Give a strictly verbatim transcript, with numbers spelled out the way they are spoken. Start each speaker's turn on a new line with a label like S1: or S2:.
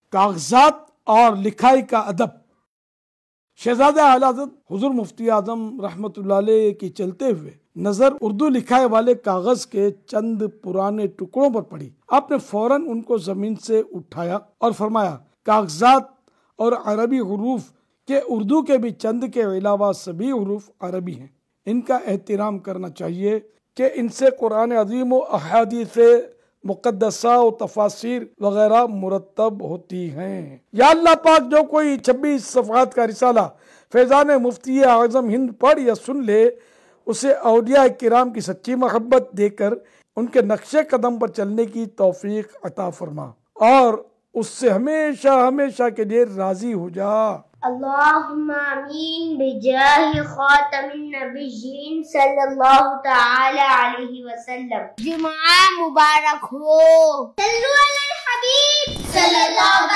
S1: کاغذات اور لکھائی کا ادب۔ شہزادہ اعلی حضرت حضور مفتی اعظم رحمۃ اللہ علیہ کی چلتے ہوئے نظر اردو لکھائی والے کاغذ کے چند پرانے ٹکڑوں پر پڑی۔ آپ نے فوراً ان کو زمین سے اٹھایا اور فرمایا، کاغذات اور عربی حروف کہ اردو کے بھی چند کے علاوہ سبھی حروف عربی ہیں، ان کا احترام کرنا چاہیے کہ ان سے قرآن عظیم و احادیث مقدسہ و تفاسیر وغیرہ مرتب ہوتی ہیں۔ یا اللہ پاک جو کوئی چھبیس صفحات کا رسالہ فیضان مفتی اعظم ہند پڑھ یا سن لے، اسے اولیاء کرام کی سچی محبت دے کر ان کے نقش قدم پر چلنے کی توفیق عطا فرما اور اس سے ہمیشہ ہمیشہ کے لیے راضی ہو جا۔
S2: اللہم آمین بجاہ خاتم النبیین صلی اللہ تعالی علیہ وسلم۔ جمعہ مبارک ہو۔ صلو علی الحبیب صلی اللہ